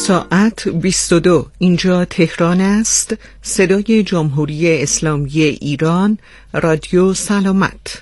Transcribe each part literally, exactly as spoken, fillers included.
ساعت بیست و دو. اینجا تهران است. صدای جمهوری اسلامی ایران، رادیو سلامت.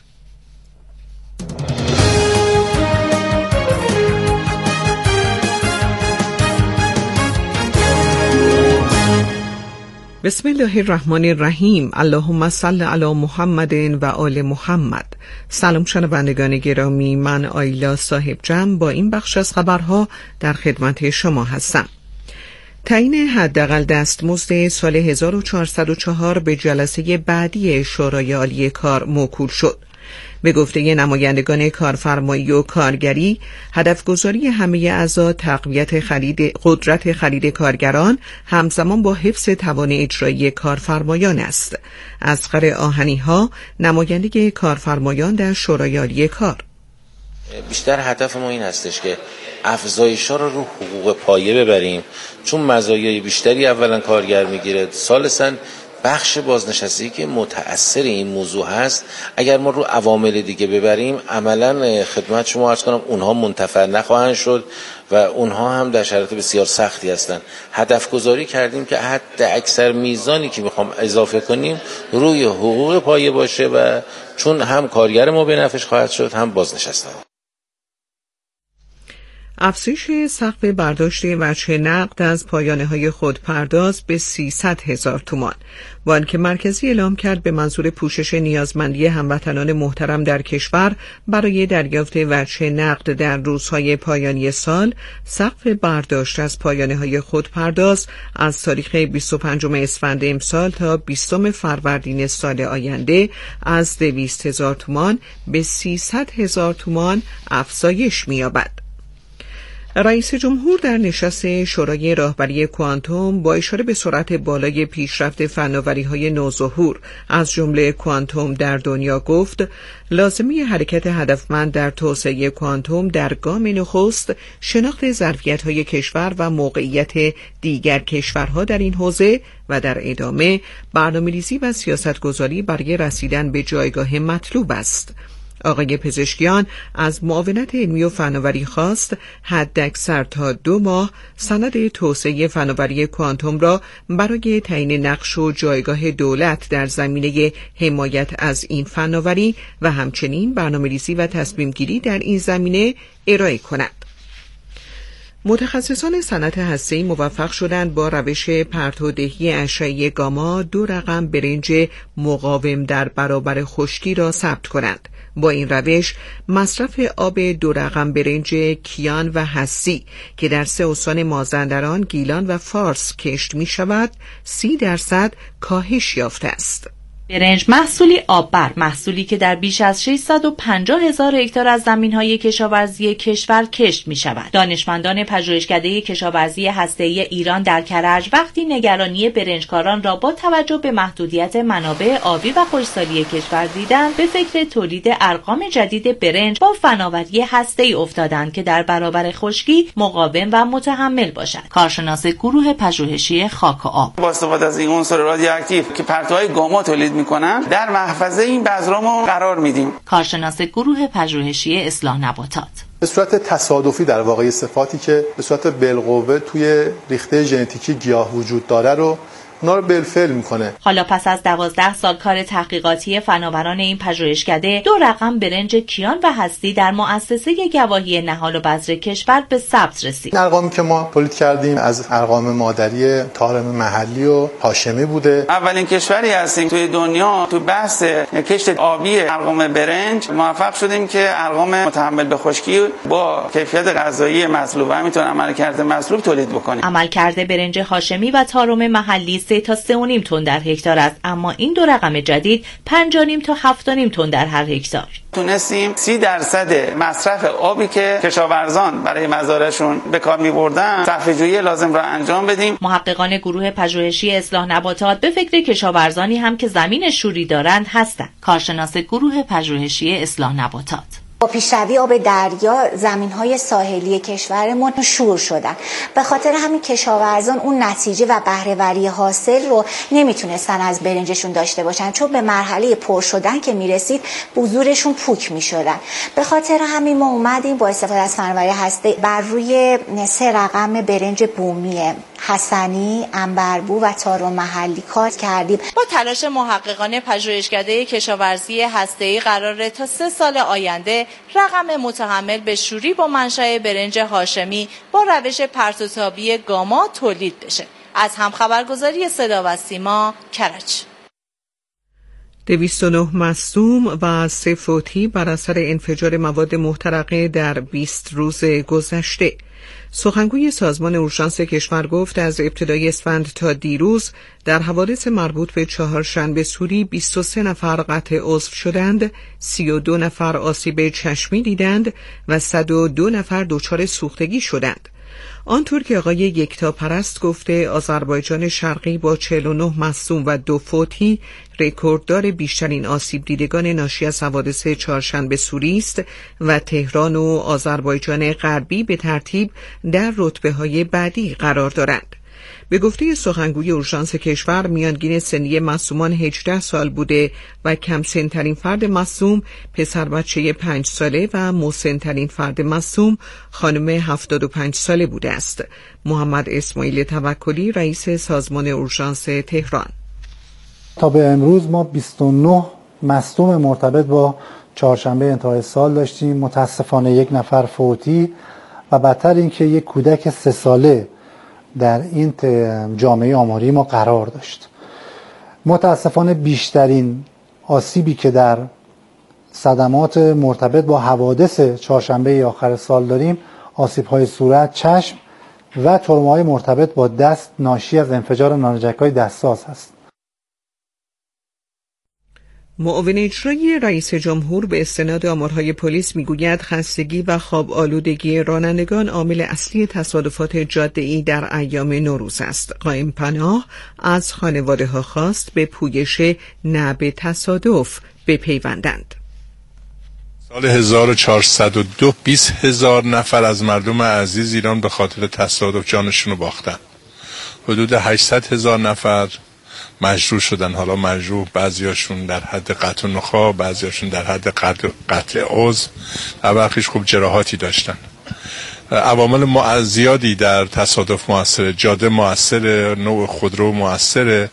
بسم الله الرحمن الرحیم. اللهم صل علی محمد و آل محمد. سلام شنوندگان گرامی، من آیلا صاحب جمع با این بخش از خبرها در خدمت شما هستم. تعیین حداقل دستمزد سال هزار و چهارصد و چهار به جلسه بعدی شورای عالی کار موکول شد. به گفته نمایندگان کارفرمایی و کارگری، هدف گذاری همه اعضا تقویت خرید قدرت خرید کارگران همزمان با حفظ توان اجرایی کارفرمایان است. اصغر آهنی‌ها، نماینده کارفرمایان در شورای عالی کار: بیشتر هدف ما این هستش که افزایش‌ها رو رو حقوق پایه ببریم، چون مزایای بیشتری اولا کارگر میگیره، ثالثاً بخش بازنشستگی که متأثر این موضوع هست اگر ما رو عوامل دیگه ببریم عملا خدمت شما عرض کنم اونها منتفع نخواهند شد و اونها هم در شرایط بسیار سختی هستند. هدف گذاری کردیم که حد اکثر میزانی که میخوام اضافه کنیم روی حقوق پایه باشه و چون هم کارگر ما به نفعش خواهد شد هم بازنشسته ها. افزایش سقف برداشت وجه نقد از پایانه‌های خودپرداز به سیصد هزار تومان. بانک مرکزی اعلام کرد به منظور پوشش نیازمندی هموطنان محترم در کشور برای دریافت وجه نقد در روزهای پایانی سال، سقف برداشت از پایانه‌های خودپرداز از تاریخ بیست و پنجم اسفند امسال تا بیستم فروردین سال آینده از دویست هزار تومان به سیصد هزار تومان افزایش می‌یابد. رئیس جمهور در نشست شورای راهبری کوانتوم با اشاره به سرعت بالای پیشرفت فناوری‌های نوظهور از جمله کوانتوم در دنیا گفت لازمه حرکت هدفمند در توسعه کوانتوم در گام نخست شناخت ظرفیت‌های کشور و موقعیت دیگر کشورها در این حوزه و در ادامه برنامه‌ریزی و سیاست‌گذاری برای رسیدن به جایگاه مطلوب است. آقای پزشکیان از معاونت علمی و فناوری خواست حداکثر تا دو ماه سند توسعه فناوری کوانتوم را برای تعیین نقش و جایگاه دولت در زمینه حمایت از این فناوری و همچنین برنامه‌ریزی و تصمیم گیری در این زمینه ارائه کند. متخصصان صنعت هسته‌ای موفق شدند با روش پرتودهی اشعه گاما دو رقم برنج مقاوم در برابر خشکی را ثبت کنند. با این روش مصرف آب دو رقم برنج کیان و حسی که در سه استان مازندران، گیلان و فارس کشت می شود سی درصد کاهش یافته است. برنج محصولی آببر، محصولی که در بیش از ششصد و پنجاه هزار هکتار از زمین‌های کشاورزی کشور کشت می‌شود. دانشمندان پژوهشکده کشاورزی هسته‌ای ایران در کرج وقتی نگرانی برنجکاران را با توجه به محدودیت منابع آبی و خشکسالی کشور دیدند، به فکر تولید ارقام جدید برنج با فناوری هسته‌ای افتادند که در برابر خشکی مقاوم و متحمل باشد. کارشناس گروه پژوهشی خاک و آب: با استفاده از این عنصر رادیواکتیو که پرتوهای گاما تولید میکنن در محفظه این بذرامو قرار میدیم. کارشناس گروه پژوهشی اصلاح نباتات: به صورت تصادفی در واقع صفاتی که به صورت بالقوه توی ریخته ژنتیکی گیاه وجود داره رو اونا رو بالفعل میکنه. حالا پس از دوازده سال کار تحقیقاتی فناوران این پژوهشکده، دو رقم برنج کیان و هستی در مؤسسه گواهی نهال و بذر کشور به ثبت رسید. ارقامی که ما تولید کردیم از ارقام مادری طارم محلی و هاشمی بوده. اولین کشوری هستیم توی دنیا تو بحث کشت آبی ارقام برنج موفق شدیم که ارقام متحمل به خشکی با کیفیت غذایی مطلوب و همینطور عملکرد مطلوب تولید بکنیم. عملکرد برنج هاشمی و طارم محلی سه تا سه و نیم تن در هکتار است، اما این دو رقم جدید پنج و نیم تا هفت و نیم تن در هر هکتار. تونستیم سی درصد مصرف آبی که کشاورزان برای مزارعشون به کار می‌بردن صرفه‌جویی لازم را انجام بدیم. محققان گروه پژوهشی اصلاح نباتات به فکر کشاورزانی هم که زمین شوری دارند هستند. کارشناس گروه پژوهشی اصلاح نباتات: با پیشروی آب دریا زمین‌های ساحلی کشورمون شور شدن. به خاطر همین کشاورزان اون نتیجه و بهره‌وری حاصل رو نمیتونستن از برنجشون داشته باشن، چون به مرحله پر شدن که میرسید بذورشون پوک میشدن. به خاطر همین ما اومدیم با استفاده از فناوری هسته‌ای بر روی سه رقم برنج بومی حسنی، عنبربو و تارو محلی کار کردیم. با تلاش محققان پژوهشکده کشاورزی هسته‌ای قراره تا سه سال آینده رقم متحمل به شوری با منشأ برنج هاشمی با روش پرتوتابی گاما تولید بشه. از هم خبرگزاری صدا و سیما کرج. دویست و نه مصدوم و سه فوتی بر اثر انفجار مواد محترقه در بیست روز گذشته. سخنگوی سازمان اورژانس کشور گفت از ابتدای اسفند تا دیروز در حوادث مربوط به چهارشنبه سوری بیست و سه نفر قطع عضو شدند، سی و دو نفر آسیب چشمی دیدند و صد و دو نفر دچار سوختگی شدند. آنطور که آقای یکتا پرست گفته آذربایجان شرقی با چهل و نه مصدوم و دو فوتی رکورددار بیشترین آسیب دیدگان ناشی از حوادث چهارشنبه سوری است و تهران و آذربایجان غربی به ترتیب در رتبه‌های بعدی قرار دارند. به گفته سخنگوی اورژانس کشور میانگین سنی مصدومان هجده سال بوده و کم سن‌ترین فرد مصدوم پسر بچه پنج ساله و مسن‌ترین فرد مصدوم خانم هفتاد و پنج ساله بوده است. محمد اسماعیل توکلی رئیس سازمان اورژانس تهران: تا به امروز ما بیست و نه مصدوم مرتبط با چهارشنبه انتهای سال داشتیم. متاسفانه یک نفر فوتی و بدتر این که یک کودک سه ساله در این جامعه آماری ما قرار داشت. متاسفانه بیشترین آسیبی که در صدمات مرتبط با حوادث چهارشنبه آخر سال داریم آسیب‌های صورت، چشم و تروماهای مرتبط با دست ناشی از انفجار نارنجک‌های دستساز است. معاون اجرایی رئیس جمهور به استناد آمارهای پلیس میگوید خستگی و خواب آلودگی رانندگان عامل اصلی تصادفات جاده‌ای در ایام نوروز است. قائم پناه از خانواده‌ها خواست به پویش نه به تصادف بپیوندند. سال هزار و چهارصد و دو بیست هزار نفر از مردم عزیز ایران به خاطر تصادف جانشون رو باختن. حدود هشتصد هزار نفر مجروح شدن. حالا مجروح بعضیاشون در حد قطع نخاع، بعضیاشون در حد قطع, قطع عضو و برخیش خوب جراحاتی داشتن. عوامل زیادی در تصادف موثره. جاده موثره، نوع خودرو موثره.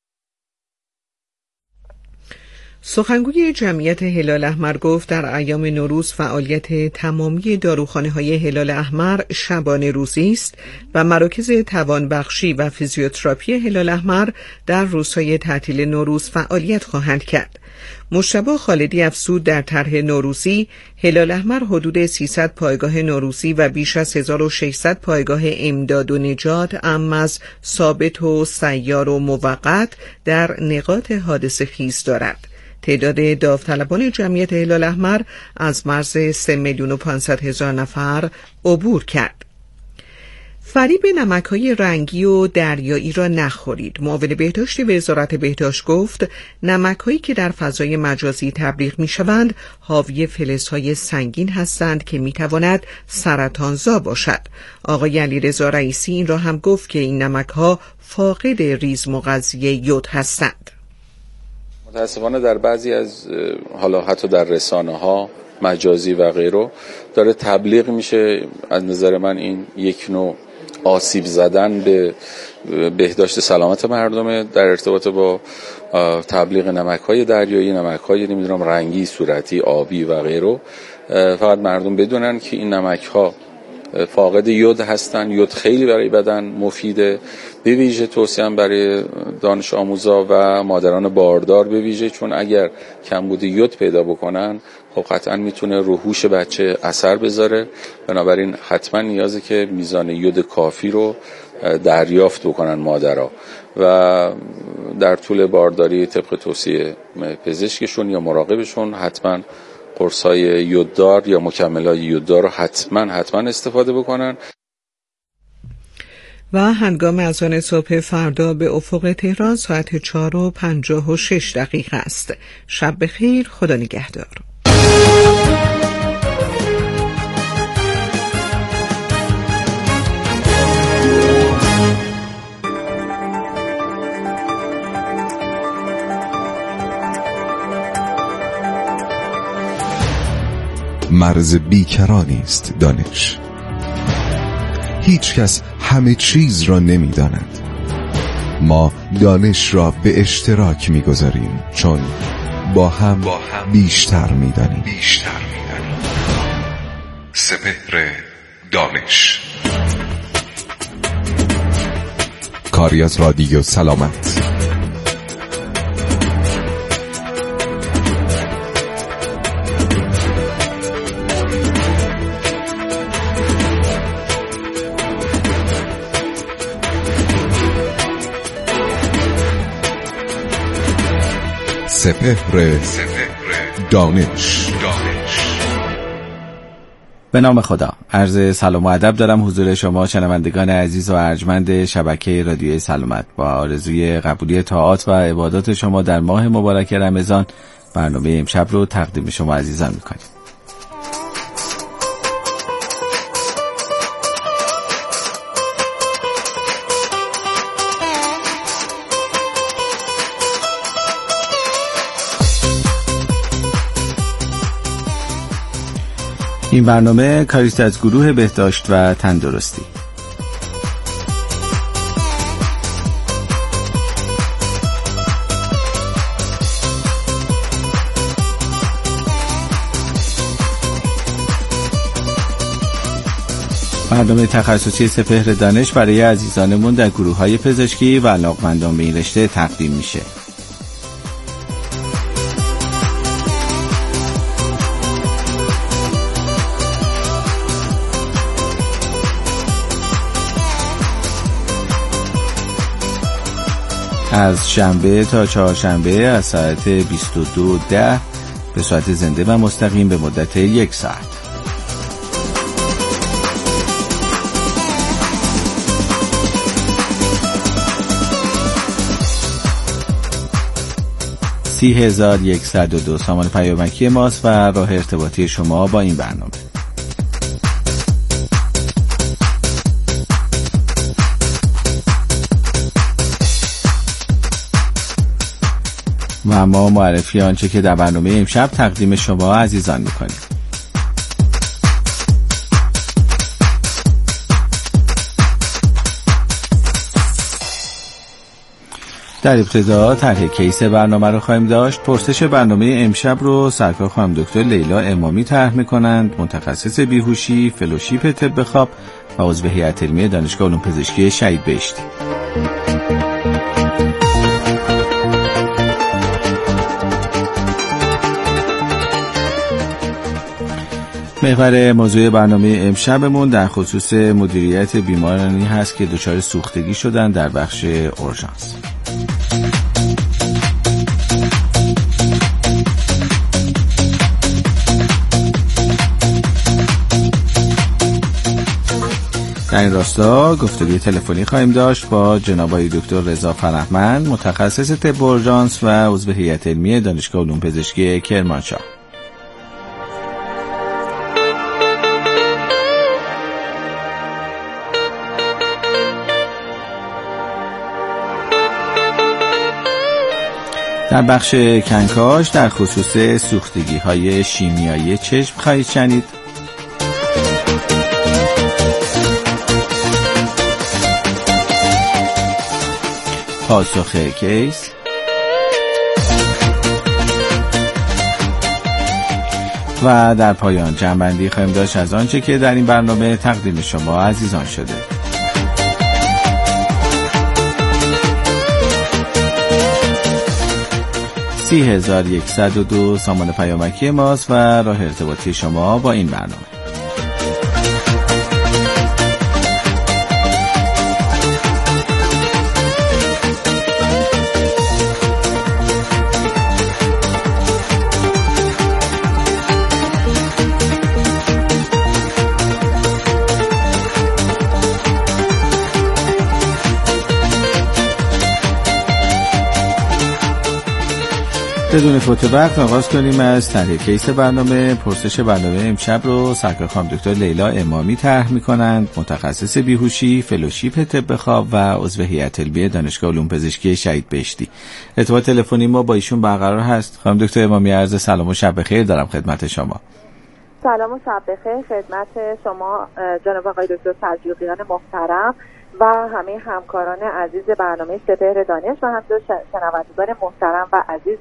سخنگوی جمعیت هلال احمر گفت در ایام نوروز فعالیت تمامی داروخانه‌های هلال احمر شبانه روزی است و مراکز توانبخشی و فیزیوتراپی هلال احمر در روزهای تعطیل نوروز فعالیت خواهند کرد. مجتبی خالدی افزود در طرح نوروزی هلال احمر حدود سیصد پایگاه نوروزی و بیش از هزار و ششصد پایگاه امداد و نجات اما از ثابت و سیار و موقت در نقاط حادثه خیز دارد. تعداد داوطلبان جمعیت هلال احمر از مرز سه میلیون و پانصد هزار نفر عبور کرد. فریب نمک‌های رنگی و دریایی را نخورید. معاون بهداشت وزارت بهداشت گفت نمک‌هایی که در فضای مجازی تبلیغ می‌شوند حاوی فلزهای سنگین هستند که می‌تواند سرطانزا باشد. آقای علیرضا رئیسی این را هم گفت که این نمک‌ها فاقد ریزمغذی یود هستند. متاسفانه در بعضی از حالا حتی در رسانه ها مجازی و غیره داره تبلیغ میشه. از نظر من این یک نوع آسیب زدن به بهداشت سلامت مردمه در ارتباط با تبلیغ نمک‌های دریایی، نمک‌های نمیدونم رنگی، صورتی، آبی و غیره. فقط مردم بدونن که این نمک‌ها فاقد یود هستن. یود خیلی برای بدن مفیده. به ویژه توصیه‌ام برای دانش آموزا و مادران باردار به ویژه، چون اگر کمبود یود پیدا بکنن خب قطعا میتونه رو هوش بچه اثر بذاره. بنابراین حتما نیازه که میزان یود کافی رو دریافت بکنن مادرها و در طول بارداری طبق توصیه پزشکشون یا مراقبشون حتما قرص‌های یوددار یا مکمل‌های یوددار رو حتما حتما استفاده بکنن. و هنگام اذان صبح فردا به افق تهران ساعت چهار و پنجاه و شش دقیقه است. شب بخیر، خدا نگهدار. مرز بیکرانی است دانش. هیچ کس همه چیز را نمی داند. ما دانش را به اشتراک می گذاریم چون با هم, با هم بیشتر می دانیم. بیشتر می دانیم. سپهر دانش. کاری از رادیو سلامت. سپهر دانش. به نام خدا، عرض سلام و ادب دارم حضور شما شنوندگان عزیز و ارجمند شبکه رادیوی سلامت. با آرزوی قبولی طاعات و عبادات شما در ماه مبارک رمضان، برنامه امشب رو تقدیم شما عزیزان میکنیم. این برنامه کاریست از گروه بهداشت و تندرستی. برنامه تخصصی سپهر دانش برای عزیزانمون در گروه‌های پزشکی و علاقمندان به این رشته تقدیم میشه. از شنبه تا چهارشنبه از ساعت بیست و دو ده به صورت زنده و مستقیم به مدت یک ساعت. سی هزار یکصد و دو سامان پیامکی ماست و راه ارتباطی شما با این برنامه. و ما معرفی آنچه که در برنامه امشب تقدیم شما عزیزان میکنیم. در ابتدا طرح کیس برنامه رو خواهیم داشت. پرسش برنامه امشب رو سرکار خانم دکتر لیلا امامی طرح میکنند، متخصص بیهوشی، فلوشیپ طب خواب و عضو هیئت علمی دانشگاه علوم پزشکی شهید بهشتی. محور موضوع برنامه امشبمون در خصوص مدیریت بیمارانی هست که دچار سوختگی شدن در بخش اورژانس. در این راستا گفتگوی تلفنی خواهیم داشت با جناب آقای دکتر رضا فرهمند، متخصص طب اورژانس و عضو هیئت علمی دانشگاه علوم پزشکی کرمانشاه. در بخش کنکاش در خصوص سوختگی های شیمیایی چشم خواهید شنید. پاسخ کیس و در پایان جمع‌بندی خواهیم داشت از آنچه که در این برنامه تقدیم شما عزیزان شده. سی هزار یکصد و دو سامان پیامکی ماست و راه ارتباطی شما با این برنامه. بدون فوت وقت آغاز کنیم از طرح کیس برنامه. پرسش برنامه امشب رو سرکار خانم دکتر لیلا امامی طرح می‌کنند، متخصص بیهوشی، فلوشیپ طب خواب و عضو هیئت علمی دانشگاه علوم پزشکی شهید بهشتی. ارتباط تلفنی ما با ایشون برقرار هست. خانم دکتر امامی، عرض سلام و شب بخیر دارم خدمت شما. سلام و شب بخیر خدمت شما جناب آقای دکتر سلجوقیان محترم و همه همکاران عزیز برنامه سپهر دانش و همچنین شنوندگان محترم و عزیز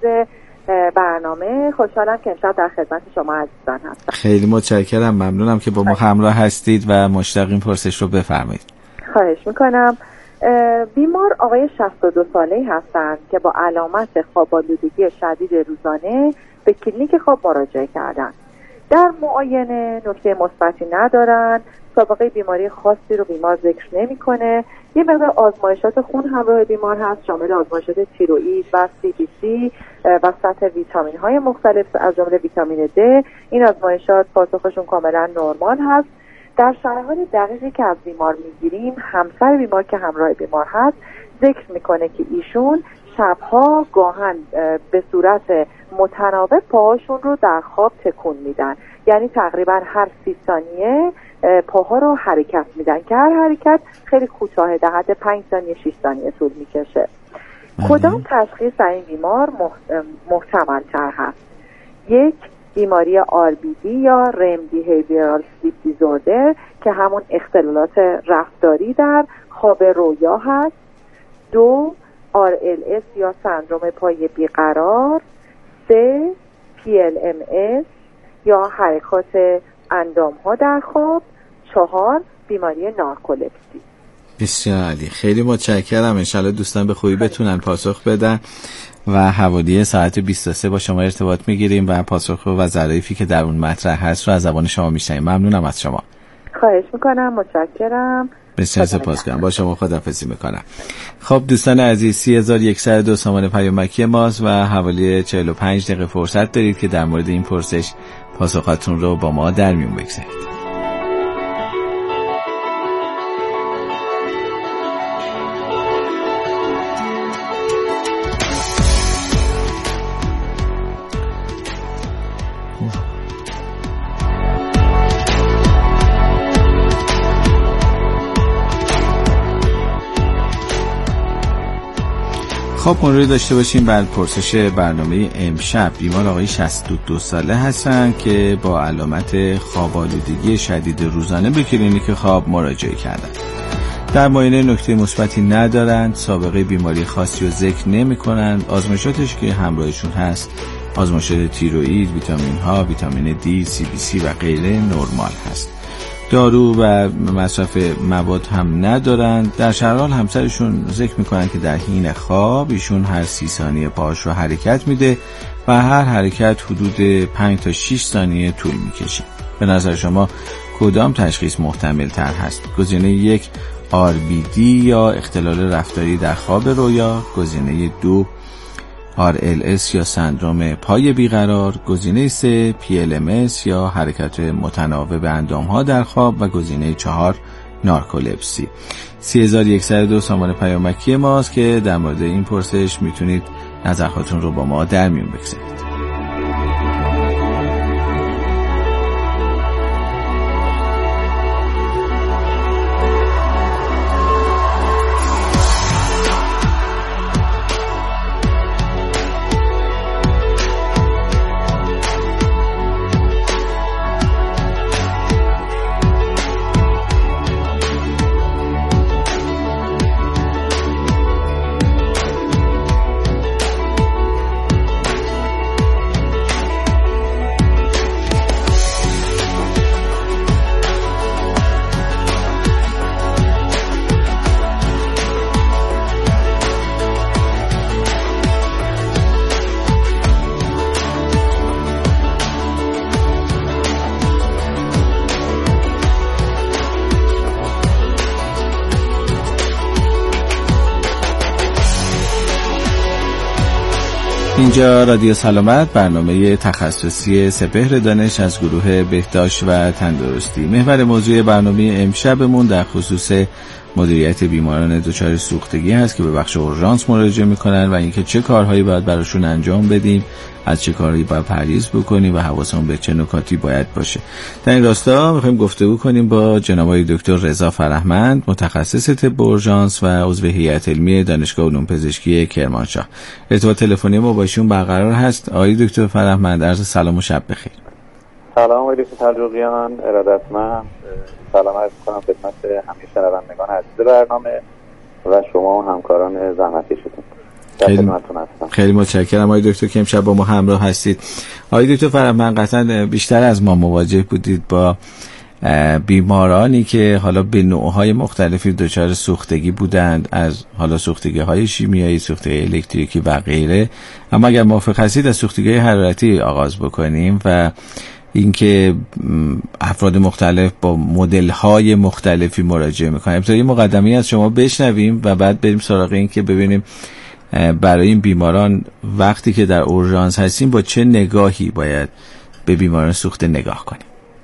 برنامه. خوشحالم که امشب در خدمت شما عزیزان هستم. خیلی متشکرم، ممنونم که با ما همراه هستید و مشتاق این پرسش رو بفرمایید. خواهش میکنم. بیمار آقای شصت و دو ساله‌ای هستند که با علامت خواب‌آلودگی شدید روزانه به کلینیک خواب مراجعه کردند. در معاینه نکته مثبتی ندارن، سابقه بیماری خاصی رو بیمار ذکر نمیکنه. یه مقدار آزمایشات خون همراه بیمار هست، شامل آزمایشات تیروئید و سی بی سی و سطح ویتامین های مختلف از جمله ویتامین د. این آزمایشات پاسخشون کاملا نرمال هست. در شرایط دقیقی که از بیمار میگیریم، همسر بیمار که همراه بیمار هست ذکر میکنه که ایشون شبها گاهن به صورت متناوب پاهاشون رو در خواب تکون میدن، یعنی تقریبا هر سی ثانیه پاها رو حرکت میدن که هر حرکت خیلی کوتاه، در حد پنج ثانیه شش ثانیه طول میکشه. کدام تشخیص در این بیمار محتمل تر هست؟ یک، بیماری آر بی دی یا رم بیهیویرال سلیپ دیزوردر که همون اختلالات رفتاری در خواب رویا هست. دو، آر ال اس یا سندروم پای بیقرار. سه، پی ال ام اس یا حرکات اندام ها در خواب. چهار، بیماری نارکولپسی. بسیار عالی، خیلی متشکرم. انشالله دوستان به خوبی بتونن پاسخ بدن و حوالی ساعت بیست و سه با شما ارتباط میگیریم و پاسخ و ظرافی که در اون مطرح هست رو از زبان شما میشنیم. ممنونم از شما. خواهش میکنم، متشکرم. بسیار سپاسگزارم، با شما خداحافظی میکنم. خب دوستان عزیز، سی هزار و صد و دو سامان پیامکی ماست و حوالی چهل و پنج دقیقه فرصت دارید که در مورد این پرسش پاسخاتون رو با ما در میون بگذارید. خب مروری داشته باشیم بر پرسش برنامه امشب. بیمار آقای شصت و دو ساله هستن که با علامت خواب‌آلودگی شدید روزانه به کلینیک خواب مراجعه کردن. در معاینه نکته مثبتی ندارند، سابقه بیماری خاصی رو ذکر نمی‌کنند. آزمایشاتش که همراهشون هست آزمایشات تیروئید، ویتامین ها، ویتامین دی، سی بی سی و غیره نرمال هست. دارو و مصرف مواد هم ندارند. در شرحال همسرشون ذکر میکنن که در حین خواب ایشون هر سی ثانیه پاهاش رو حرکت میده و هر حرکت حدود پنج تا شش ثانیه طول میکشه. به نظر شما کدام تشخیص محتمل تر هست؟ گزینه یک، آر بی دی یا اختلال رفتاری در خواب رویا. گزینه دو، آر ال اس یا سندروم پای بیقرار. گزینه سه، پی ال ام اس یا حرکت متناوب اندام ها در خواب. و گزینه چهار، نارکولپسی. سی هزار و صد و دو سامان پیامکی ماست که در مورد این پرسش میتونید نظراتتون رو با ما در میون بگذارید. اینجا رادیو سلامت، برنامه تخصصی سپهر دانش از گروه بهداشت و تندرستی. محور موضوع برنامه امشبمون در خصوص مدیریت بیماران دچار سوختگی هست که به بخش اورژانس مراجعه میکنن و اینکه چه کارهایی باید براشون انجام بدیم، از چه کارهایی باید پرهیز بکنیم و حواسمون به چه نکاتی باید باشه. در این راستا میخوایم گفتگو کنیم با جناب آقای دکتر رضا فرهمند، متخصص طب اورژانس و عضو هیئت علمی دانشگاه علوم پزشکی کرمانشاه. ارتباط تلفنی ما با ایشون برقرار هست. آقای دکتر فرهمند، عرض سلام و شب بخیر. سلام آقای دکتر تلجوقیان، ارادتمند. سلام عرض می‌کنم خدمت همه شنوندگان عزیز برنامه و شما و همکاران زحمتکشتون. خیلی, خیلی متشکرم آقای دکتر که امشب با ما همراه هستید. آقای دکتر فرهمند قطعا بیشتر از ما مواجه بودید با بیمارانی که حالا به نوعهای مختلفی دچار سوختگی بودند، از حالا سوختگی های شیمیایی، سوختگی الکتریکی و غیره. اما اگر موافق هستید از سوختگی حرارتی آغاز بکنیم و اینکه افراد مختلف با مدل های مختلفی مراجعه میکنن. ابتدا یه مقدمه از شما بشنویم و بعد بریم سراغ این که ببینیم برای این بیماران وقتی که در اورژانس هستیم با چه نگاهی باید به بیماران سوخته نگاه کنیم.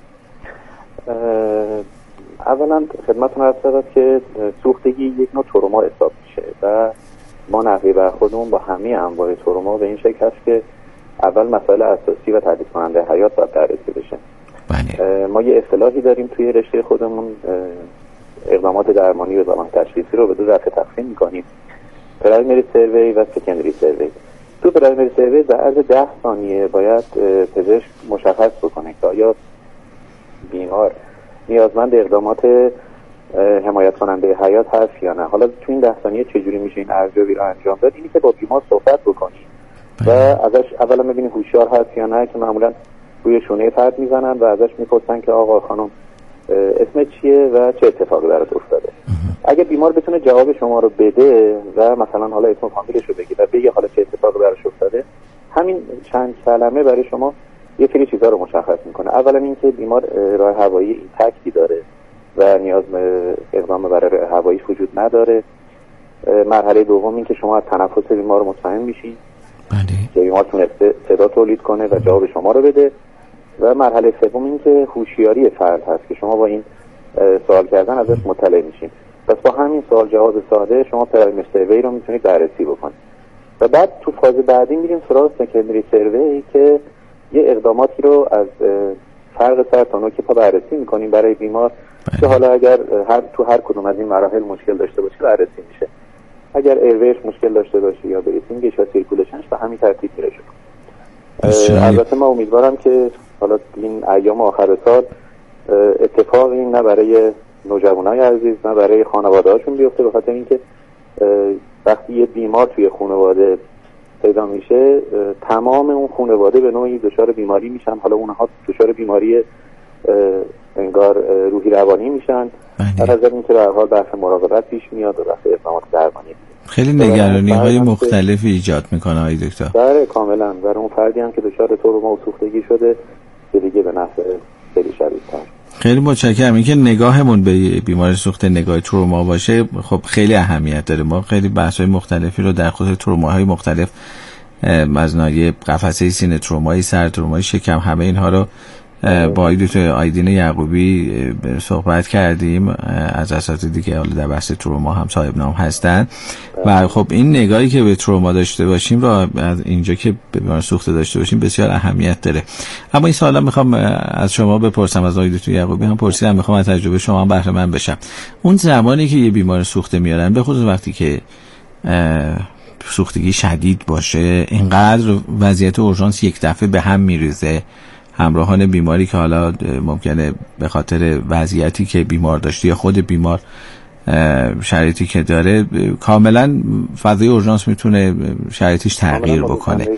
اولا خدمتتون عرض شود که سوختگی یک نوع تروما حساب میشه و ما نحوه برخوردمون با همه انواع تروما به این شکل هست که اول مسائل اساسی و تهدید کننده حیات باید بررسی بشه. بله. ما یه اصطلاحی داریم توی رشته خودمون، اقدامات درمانی و اقدامات تشخیصی رو به دو دسته تقسیم میکنیم: پرایمری سروی و سکندری سروی. تو پرایمری سروی در عرض ده ثانیه باید پزشک مشخص بکنه که آیا بیمار نیازمند اقدامات حمایت کننده حیات هست یا نه. حالا تو این ده ثانیه چجوری میشه این ارزیابی رو انجام داد؟ اینی که با بیمار صحبت بکنی و ازش اولا ببینی هوشیار هست یا نه، که معمولا روی شونه فرد میزنن و ازش میپرسن که آقا خانم اسم چیه و چه اتفاقی برات افتاده. اگه بیمار بتونه جواب شما رو بده و مثلا حالا اسم فامیلش رو بگی و بگه حالا چه اتفاقی براش افتاده، همین چند کلمه برای شما یه سری چیزا رو مشخص میکنه. اولا اینکه بیمار راه هوایی اینتکتی داره و نیاز به اقدام برای راه هوایی وجود نداره. مرحله دوم این که شما از تنفس بیمار رو مطمئن میشین که بیمار تونسته صدا تولید کنه و جواب شما رو بده. و مرحله سوم این که هوشیاری فرد هست که شما با این سوال کردن ازش مطلع میشین. پس با همین سوال جواب ساده شما پرایمری سروی رو میتونید بررسی بکنید و بعد تو فاز بعدی میریم سراغ سکندری سروی که یه اقداماتی رو از فرق سر تا نوک پا بررسی میکنیم برای بیمار که حالا اگر هر تو هر کدوم از این مراحل مشکل داشته باشه بررسی میشه. اگر ایرویش مشکل داشته باشه یا بریتینگش و سیرکولشنش به همین ترتیب میره جلو. البته من امیدوارم که حالا این ایام آخر سال اتفاقی نه برای نوجوانای عزیز نه برای خانواده‌هاشون بیفته، به خاطر اینکه وقتی یه بیمار توی خانواده پیدا میشه تمام اون خانواده به نوعی دچار بیماری میشن. حالا اونها دچار بیماری انگار روحی روانی میشن. در نظر اینکه به هر حال بحث مراقبت پیش میاد و بحث اقدامات درمانی خیلی نگرانی های مختلفی ایجاد میکنه آقای دکتر. بله کاملا. برای اون فردی هم که دچار تروما و سوختگی شده که دیگه به نفع خیلی شدیدتر. خیلی متشکرم. اینکه نگاهمون به بیماری سوخته نگاه تروما باشه خب خیلی اهمیت داره. ما خیلی بحث‌های مختلفی رو در خصوص تروماهای مختلف از ناحیه قفسه سینه، ترومای سر، ترومای شکم، همه اینها رو با دکتر آیدین یعقوبی صحبت کردیم، از اساتیدی که حالا در بحث تروما هم صاحب نام هستن و خب این نگاهی که به تروما داشته باشیم و از اینجا که به بیمار سوخته داشته باشیم بسیار اهمیت داره. اما این سوالا میخوام از شما بپرسم، از آقای دکتر یعقوبی هم پرسیدم، میخوام از تجربه شما هم بهره مند بشم. اون زمانی که یه بیمار سوخته میارن، به خصوص وقتی که سوختگی شدید باشه، اینقدر وضعیت اورژانس یک دفعه به هم میریزه، همراهان بیماری که حالا ممکنه به خاطر وضعیتی که بیمار داشته یا خود بیمار شرایطی که داره کاملا فضای اورژانس میتونه شرایطش تغییر بکنه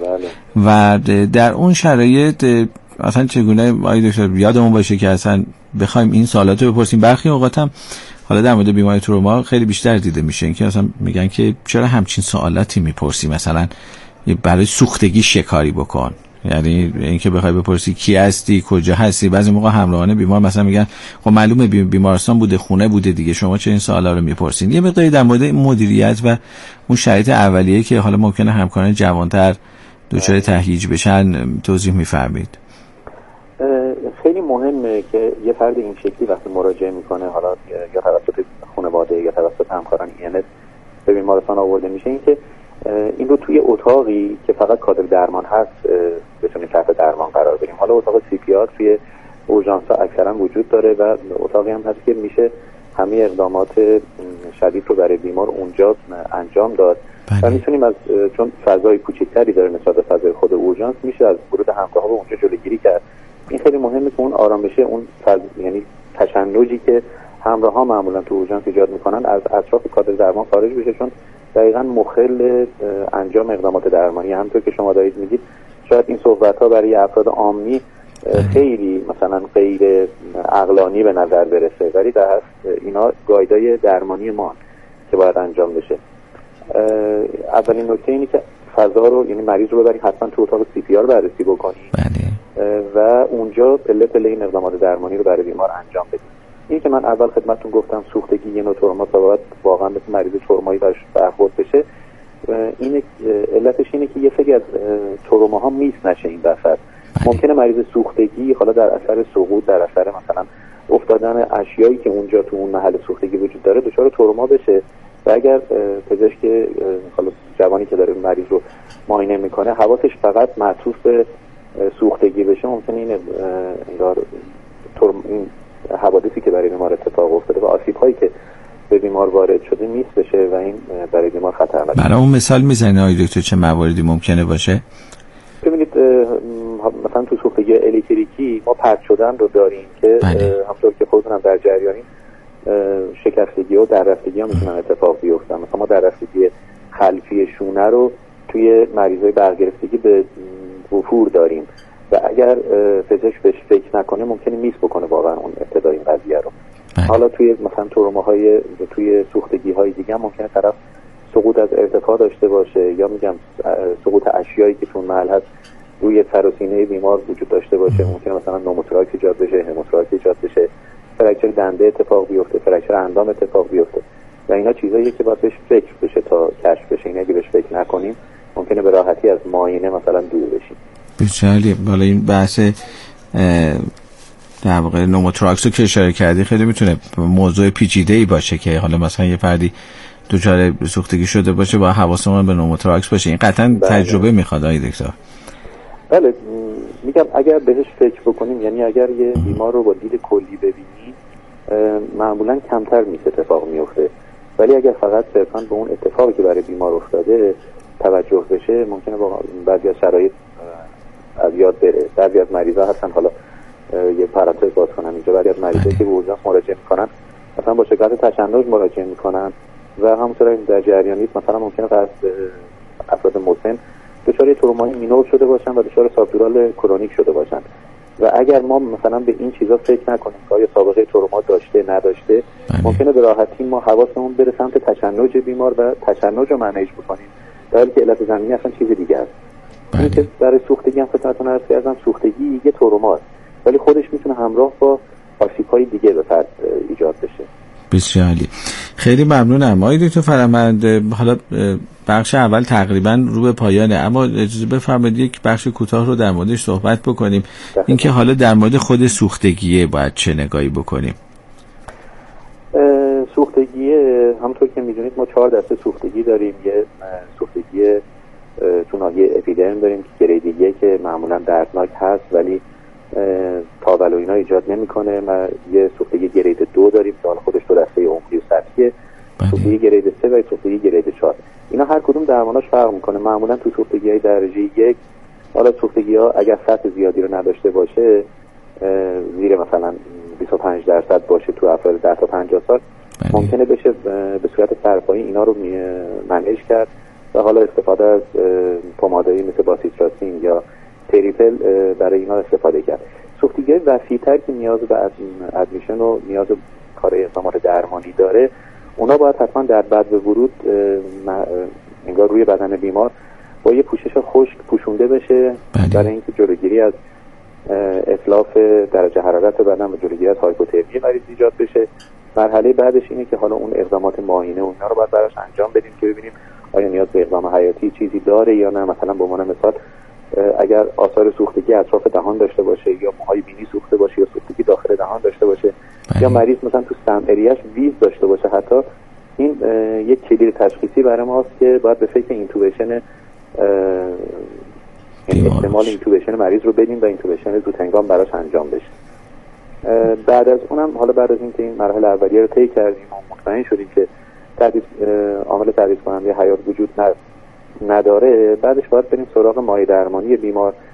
و در اون شرایط اصلا چگونه آقای دکتر یادمون باشه که اصلا بخوایم این سوالات رو بپرسیم. برخی اوقات هم حالا در مورد بیماری تروما خیلی بیشتر دیده میشه که اصلا میگن که چرا همچین سوالاتی میپرسی، مثلا برای سوختگی شکاری بکن، یعنی اینکه بخوای بپرسی کی هستی، کجا هستی. بعضی موقع همراهان بیمار مثلا میگن خب معلومه بیمارستان بوده، خونه بوده دیگه، شما چه این سوالا رو میپرسین. یه مقداری در مورد مدیریت و اون شرایط اولیه که حالا ممکنه همکاران جوانتر دچار تهییج بشن توضیح میفرمایید. خیلی مهمه که یه فرد این شکلی وقتی مراجعه میکنه، حالا یا توسط خانواده یا توسط همکاران ای ان اس به بیمارستان آورده میشه، این که این رو توی اتاقی که فقط کادر درمان هست بتونیم تحت درمان قرار بدیم. حالا اتاق سی پی آر توی اورژانس ها اکثرا وجود داره و اتاقی هم هست که میشه همه اقدامات شدید رو برای بیمار اونجا انجام داد و میتونیم از چون فضای کوچکتری داره نسبت به فضای خود اورژانس، میشه از ورود همراه به اونجا جلوگیری کرد. این خیلی خیلی مهمه که اون آرام بشه، اون فض... یعنی تشنجی که همراه ها معمولا تو اورژانس ایجاد میکنن از اطراف کادر درمان خارج بشه، چون دقیقاً مخل انجام اقدامات درمانی. همونطور که شما دارید میگید شاید این صحبت ها برای افراد عامی خیلی مثلا غیر عقلانی به نظر برسه، ولی در اصل اینا گایدای درمانی ما که باید انجام بشه. اولین نکته اینه که فضا رو، یعنی مریض رو ببرید حتما تو اتاق سی پی آر بررسی بکنید و اونجا پله پله این اقدامات درمانی رو برای بیمار انجام بدید. این که من اول خدمتتون گفتم سوختگی یه نوع تروما باید واقعا مثل مریض ترومایی برش برخورد بشه. این علتش اینه که یه سری از تروماها میس نشه این وسط. ممکنه مریض سوختگی حالا در اثر سقوط، در اثر مثلا افتادن اشیایی که اونجا تو اون محل سوختگی وجود داره دچار تروما بشه و اگر پزشک حالا جوانی که داره مریض رو معاینه میکنه حواسش فقط معطوف به سوختگی بشه، ممکنه این انگار این حوادثی که برای بیمار اتفاق افتاده و آسیب هایی که به بیمار وارد شده میس بشه و این برای بیمار خطرناکه. برای اون مثال میزنید آقای دکتر چه مواردی ممکنه باشه؟ ببینید مثلا تو سوختگی الکتریکی ما پرت شدن رو داریم که همونطور که خودتون در جریانین شکستگی و دررفتگی هم میتونن اتفاق بیفتن. مثلا ما دررفتگی خلفی شونه رو توی مریضای برگرفتگی به وفور داریم و اگر پزشک بهش فکر نکنه ممکنه میس بکنه واقعا اون ابتدای این قضیه رو. حالا توی مثلا تروماهای توی سوختگی های دیگه هم ممکنه طرف سقوط از ارتفاع داشته باشه یا میگم سقوط اشیایی که تو محل هست روی سر و سینه بیمار وجود داشته باشه. ممکنه مثلا نوموتراکس ایجاد بشه، هموتراکس ایجاد بشه، فرکچر دنده اتفاق بیفته، فرکچر اندام اتفاق بیفته و اینا چیزاییه که باید بهش فکر بشه تا کشف بشه. اینا اگه بهش فکر نکنیم ممکنه به راحتی از معاینه مثلا دور بشیم. بسیاری. حالا این بحث در واقع نوموتراکس رو که اشاره کردی خیلی میتونه موضوع پیچیده‌ای باشه که حالا مثلا یه فردی دچار سوختگی شده باشه با حواسمون به نوموتراکس باشه. این قطعا تجربه میخواد آقای دکتر. بله میگم اگر بهش فکر بکنیم، یعنی اگر یه بیمار رو با دید کلی ببینیم معمولا کمتر میشه اتفاق میفته، ولی اگر فقط صرفا به اون اتفاقی که برای بیمار افتاده توجه بشه ممکنه با بعضی از شرایط از یاد بره. بعضی از مریضا هستن، حالا یه پرانتز باز کنم اینجا، بعضی از مریضایی که به اورژانس مراجعه میکنن مثلا با شکایت تشنج مراجعه میکنن و همونطور در جریان نیست مثلا ممکنه از افراد مسن دچار ترومای مینور شده باشن و دچار سابدورال کرونیک شده باشن و اگر ما مثلا به این چیزا فکر نکنیم که آیا سابقه تروما داشته نداشته ممکنه به راحتی ما حواسمون بره سمت تشنج بیمار و تشنج رو منیج بکنیم در حالی که علت زمینی اصلا چیز دیگه است. این که برای سوختگی هم خدمتتون عرض کردم سوختگی یه تروماست ولی خودش میتونه همراه با آسیب‌های دیگه به فرد ایجاد بشه. بسیار عالی. خیلی ممنونم آقای دکتر فرهمند. حالا بخش اول تقریبا رو به پایانه، اما اجازه بفرمایید یک بخش کوتاه رو در موردش صحبت بکنیم. اینکه حالا در مورد خود سوختگیه باید چه نگاهی بکنیم؟ سوختگیه همونطور که میدونید ما چهار دسته سوختگی داریم. یه سوختگی تو ناحیه اپیدرم داریم که گرید یک که معمولا دردناک هست ولی تاول و اینا ایجاد نمیکنه. ما یه سوختگی گرید دو داریم که حالا خودش دو دسته عمقی و سطحیه. سوختگی گرید سه و سوختگی گرید چهار. اینا هر کدوم درماناش فرق میکنه. معمولا تو سوختگی های درجه یک حالا سوختگی ها اگر سطح زیادی رو نداشته باشه زیر مثلا بیست و پنج درصد باشه تو افراد ده تا پنجاه سال ممکنه بشه به صورت سرپایی اینا رو منیج کرد و حالا استفاده از پمادایی مثل باسیتراسین یا تریپل برای اینا استفاده کرد. سوختگی وسیع‌تر که نیاز به ادمیشن و نیاز به کار اقدامات درمانی داره اونا باید حتما در بعد به ورود انگار روی بدن بیمار با یه پوشش خشک پوشونده بشه برای اینکه جلوگیری از اتلاف درجه حرارت بدن و جلوگیری از هایپوترمی مریض ایجاد بشه. مرحله بعدش اینه که حالا اون اقدامات معاینه و اینا رو باید براش انجام بدیم که ببینیم آیا نیاز به اقدام حیاتی چیزی داره یا نه. مثلا به عنوان مثال اگر آثار سوختگی اطراف دهان داشته باشه یا موهای بینی سوخته باشه یا سوختگی داخل دهان داشته باشه بله. یا مریض مثلا تو سم اریش ویز داشته باشه حتی این یک کلید تشخیصی برای ماست که باید به فکر اینتوبیشن این احتمال اینتوبیشن مریض رو بدیم و اینتوبیشن زود هنگام براش انجام بشه. بعد از اونم حالا بعد از اینکه این مرحله اولیه رو طی کردیم و مطمئن شدیم که تحدید عامل تحریک کننده حیات وجود نداره بعدش باید بریم سراغ مایع درمانی بیمار